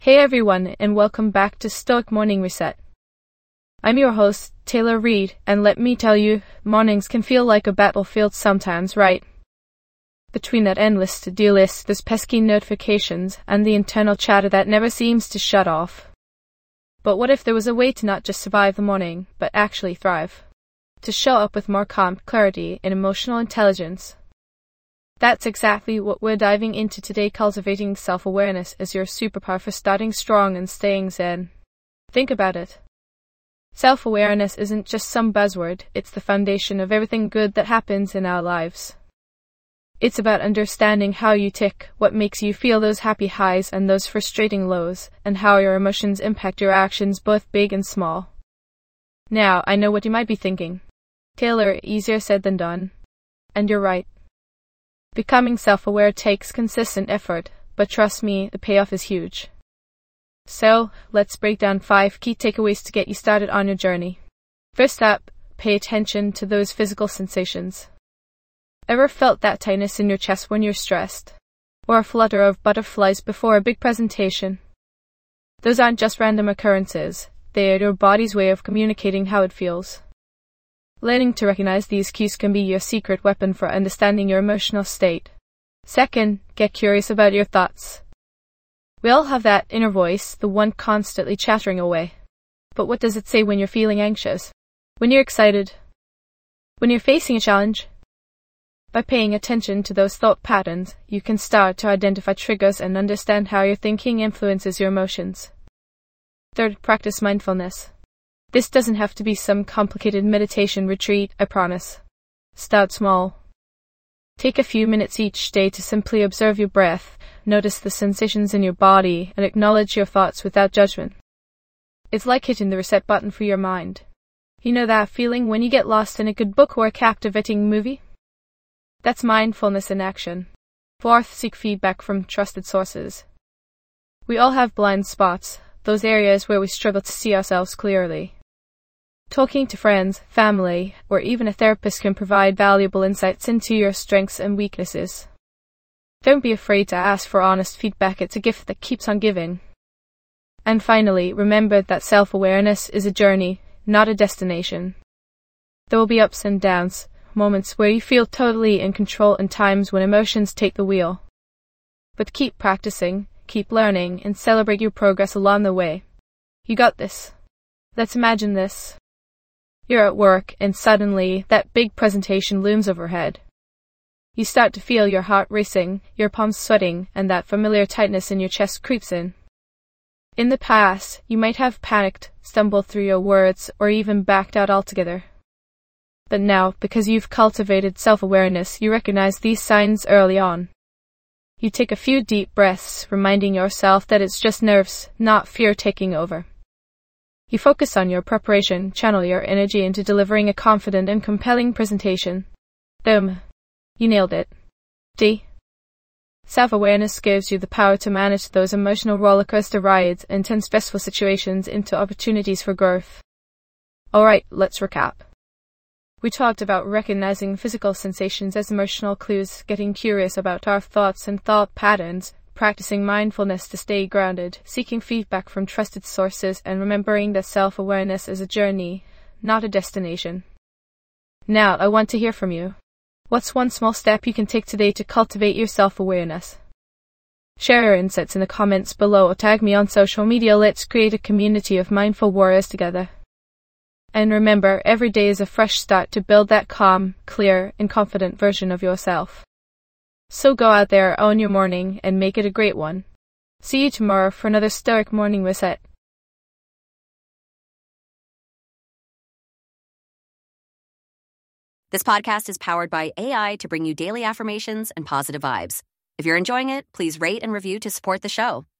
Hey everyone, and welcome back to Stoic Morning Reset. I'm your host, Taylor Reed, and let me tell you, mornings can feel like a battlefield sometimes, right? Between that endless to-do list, those pesky notifications, and the internal chatter that never seems to shut off. But what if there was a way to not just survive the morning, but actually thrive? To show up with more calm, clarity, and emotional intelligence? That's exactly what we're diving into today, cultivating self-awareness as your superpower for starting strong and staying zen. Think about it. Self-awareness isn't just some buzzword, it's the foundation of everything good that happens in our lives. It's about understanding how you tick, what makes you feel those happy highs and those frustrating lows, and how your emotions impact your actions, both big and small. Now, I know what you might be thinking. Taylor, easier said than done. And you're right. Becoming self-aware takes consistent effort, but trust me, the payoff is huge. So, let's break down 5 key takeaways to get you started on your journey. First up, pay attention to those physical sensations. Ever felt that tightness in your chest when you're stressed? Or a flutter of butterflies before a big presentation? Those aren't just random occurrences, they are your body's way of communicating how it feels. Learning to recognize these cues can be your secret weapon for understanding your emotional state. Second, get curious about your thoughts. We all have that inner voice, the one constantly chattering away. But what does it say when you're feeling anxious? When you're excited? When you're facing a challenge? By paying attention to those thought patterns, you can start to identify triggers and understand how your thinking influences your emotions. Third, practice mindfulness. This doesn't have to be some complicated meditation retreat, I promise. Start small. Take a few minutes each day to simply observe your breath, notice the sensations in your body, and acknowledge your thoughts without judgment. It's like hitting the reset button for your mind. You know that feeling when you get lost in a good book or a captivating movie? That's mindfulness in action. Fourth, seek feedback from trusted sources. We all have blind spots, those areas where we struggle to see ourselves clearly. Talking to friends, family, or even a therapist can provide valuable insights into your strengths and weaknesses. Don't be afraid to ask for honest feedback, it's a gift that keeps on giving. And finally, remember that self-awareness is a journey, not a destination. There will be ups and downs, moments where you feel totally in control and times when emotions take the wheel. But keep practicing, keep learning, and celebrate your progress along the way. You got this. Let's imagine this. You're at work, and suddenly, that big presentation looms overhead. You start to feel your heart racing, your palms sweating, and that familiar tightness in your chest creeps in. In the past, you might have panicked, stumbled through your words, or even backed out altogether. But now, because you've cultivated self-awareness, you recognize these signs early on. You take a few deep breaths, reminding yourself that it's just nerves, not fear taking over. You focus on your preparation, channel your energy into delivering a confident and compelling presentation. Boom. You nailed it. D. Self-awareness gives you the power to manage those emotional rollercoaster rides and turn stressful situations into opportunities for growth. Alright, let's recap. We talked about recognizing physical sensations as emotional clues, getting curious about our thoughts and thought patterns, practicing mindfulness to stay grounded, seeking feedback from trusted sources, and remembering that self-awareness is a journey, not a destination. Now, I want to hear from you. What's one small step you can take today to cultivate your self-awareness? Share your insights in the comments below or tag me on social media. Let's create a community of mindful warriors together. And remember, every day is a fresh start to build that calm, clear, and confident version of yourself. So go out there, own your morning, and make it a great one. See you tomorrow for another Stoic Morning Reset. This podcast is powered by AI to bring you daily affirmations and positive vibes. If you're enjoying it, please rate and review to support the show.